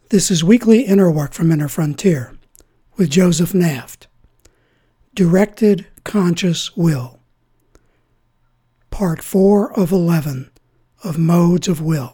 This is Weekly Inner Work from Inner Frontier with Joseph Naft. Directed Conscious Will. Part 4 of 11 of Modes of Will.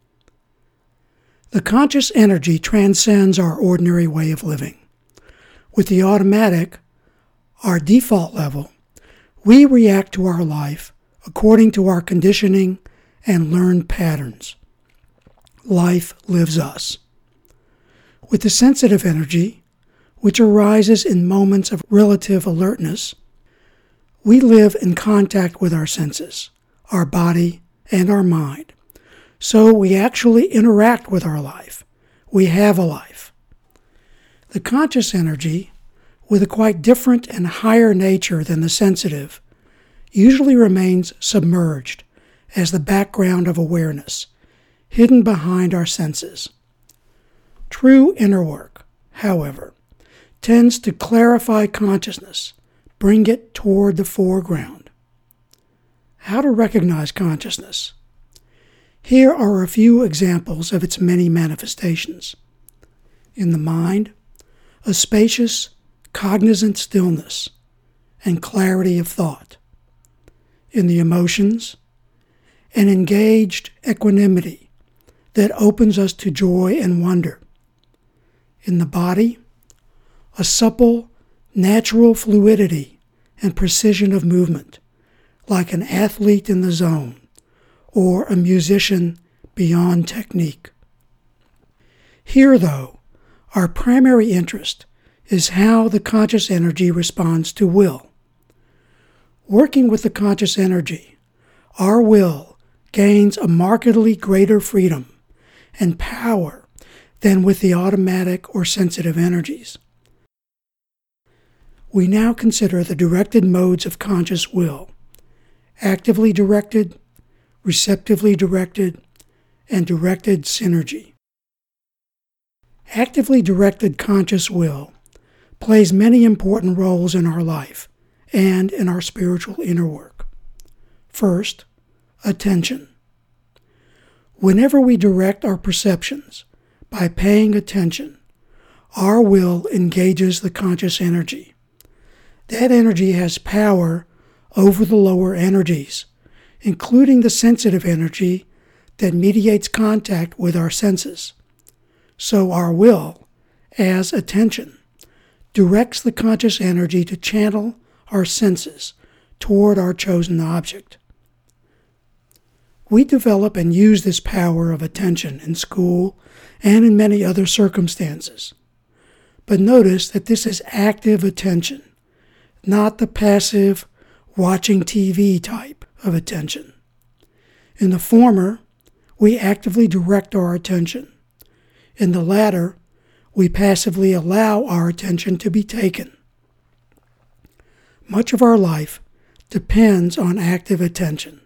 The conscious energy transcends our ordinary way of living. With the automatic, our default level, we react to our life according to our conditioning and learned patterns. Life lives us. With the sensitive energy, which arises in moments of relative alertness, we live in contact with our senses, our body, and our mind. So we actually interact with our life. We have a life. The conscious energy, with a quite different and higher nature than the sensitive, usually remains submerged as the background of awareness, hidden behind our senses. True inner work, however, tends to clarify consciousness, bring it toward the foreground. How to recognize consciousness? Here are a few examples of its many manifestations. In the mind, a spacious, cognizant stillness and clarity of thought. In the emotions, an engaged equanimity that opens us to joy and wonder. In the body, a supple, natural fluidity and precision of movement, like an athlete in the zone or a musician beyond technique. Here, though, our primary interest is how the conscious energy responds to will. Working with the conscious energy, our will gains a markedly greater freedom and power than with the automatic or sensitive energies. We now consider the directed modes of conscious will: actively directed, receptively directed, and directed synergy. Actively directed conscious will plays many important roles in our life and in our spiritual inner work. First, attention. Whenever we direct our perceptions by paying attention, our will engages the conscious energy. That energy has power over the lower energies, including the sensitive energy that mediates contact with our senses. So our will, as attention, directs the conscious energy to channel our senses toward our chosen object. We develop and use this power of attention in school and in many other circumstances. But notice that this is active attention, not the passive, watching TV type of attention. In the former, we actively direct our attention. In the latter, we passively allow our attention to be taken. Much of our life depends on active attention.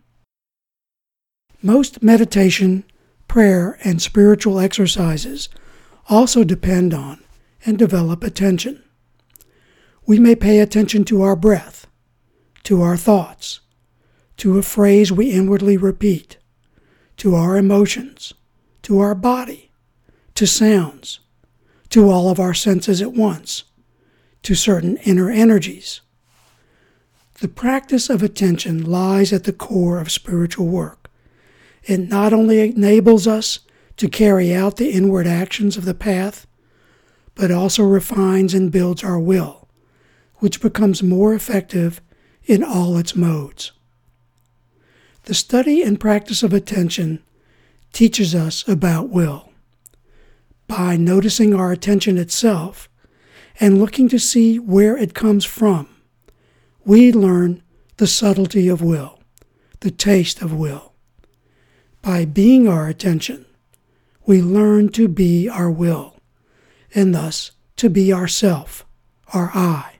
Most meditation, prayer, and spiritual exercises also depend on and develop attention. We may pay attention to our breath, to our thoughts, to a phrase we inwardly repeat, to our emotions, to our body, to sounds, to all of our senses at once, to certain inner energies. The practice of attention lies at the core of spiritual work. It not only enables us to carry out the inward actions of the path, but also refines and builds our will, which becomes more effective in all its modes. The study and practice of attention teaches us about will. By noticing our attention itself and looking to see where it comes from, we learn the subtlety of will, the taste of will. By being our attention, we learn to be our will, and thus to be ourself, our I.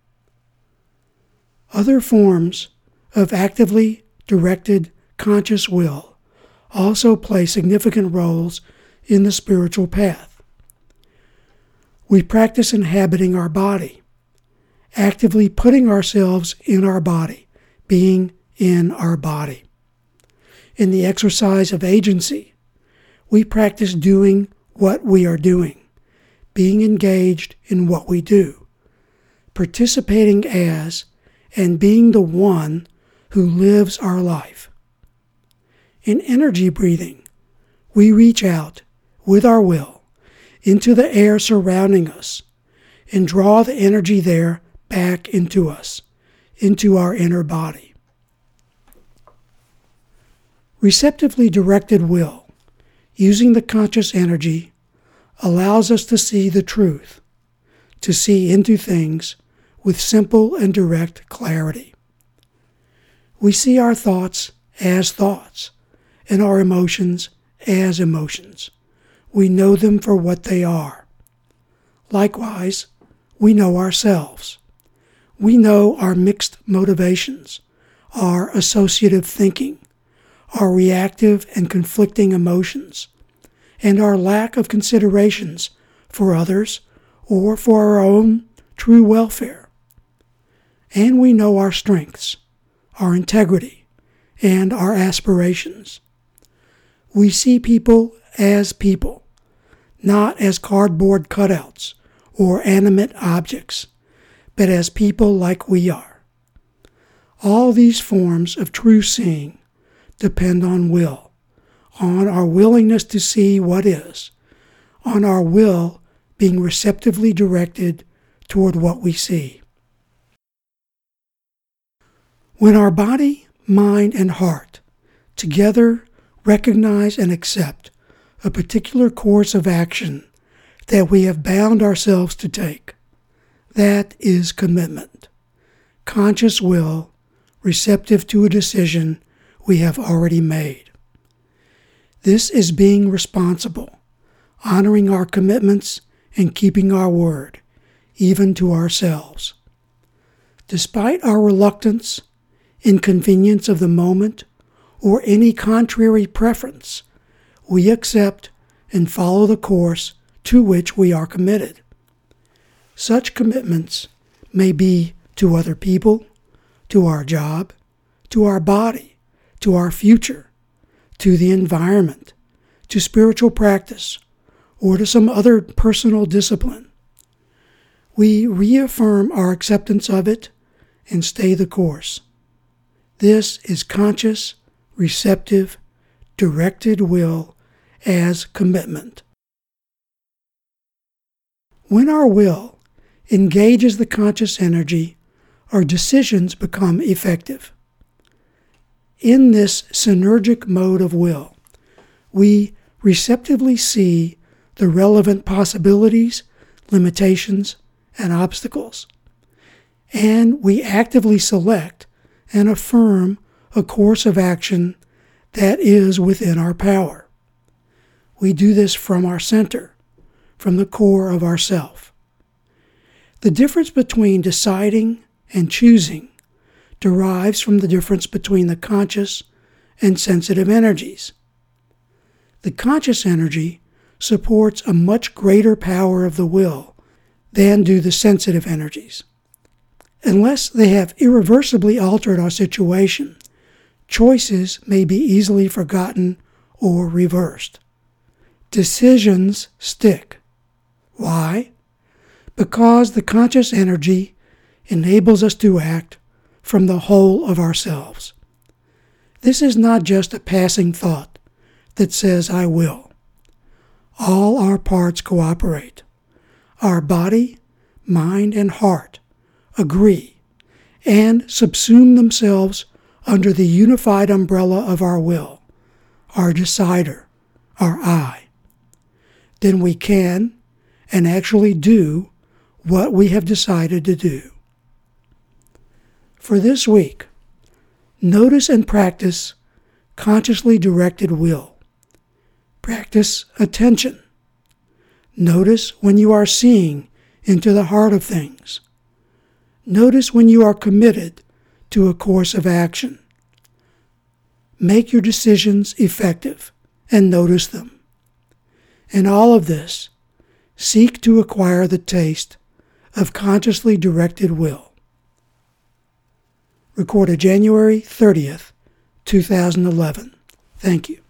Other forms of actively directed conscious will also play significant roles in the spiritual path. We practice inhabiting our body, actively putting ourselves in our body, being in our body. In the exercise of agency, we practice doing what we are doing, being engaged in what we do, participating as and being the one who lives our life. In energy breathing, we reach out with our will into the air surrounding us and draw the energy there back into us, into our inner body. Receptively directed will, using the conscious energy, allows us to see the truth, to see into things with simple and direct clarity. We see our thoughts as thoughts and our emotions as emotions. We know them for what they are. Likewise, we know ourselves. We know our mixed motivations, our associative thinking, our reactive and conflicting emotions, and our lack of considerations for others or for our own true welfare. And we know our strengths, our integrity, and our aspirations. We see people as people, not as cardboard cutouts or animate objects, but as people like we are. All these forms of true seeing depend on will, on our willingness to see what is, on our will being receptively directed toward what we see. When our body, mind, and heart together recognize and accept a particular course of action that we have bound ourselves to take, that is commitment, conscious will receptive to a decision we have already made. This is being responsible, honoring our commitments and keeping our word, even to ourselves. Despite our reluctance, inconvenience of the moment, or any contrary preference, we accept and follow the course to which we are committed. Such commitments may be to other people, to our job, to our body, to our future, to the environment, to spiritual practice, or to some other personal discipline. We reaffirm our acceptance of it and stay the course. This is conscious, receptive, directed will as commitment. When our will engages the conscious energy, our decisions become effective. In this synergic mode of will, we receptively see the relevant possibilities, limitations, and obstacles, and we actively select and affirm a course of action that is within our power. We do this from our center, from the core of ourself. The difference between deciding and choosing derives from the difference between the conscious and sensitive energies. The conscious energy supports a much greater power of the will than do the sensitive energies. Unless they have irreversibly altered our situation, choices may be easily forgotten or reversed. Decisions stick. Why? Because the conscious energy enables us to act from the whole of ourselves. This is not just a passing thought that says, I will. All our parts cooperate. Our body, mind, and heart agree and subsume themselves under the unified umbrella of our will, our decider, our I. Then we can and actually do what we have decided to do. For this week, notice and practice consciously directed will. Practice attention. Notice when you are seeing into the heart of things. Notice when you are committed to a course of action. Make your decisions effective and notice them. In all of this, seek to acquire the taste of consciously directed will. Recorded January 30th, 2011. Thank you.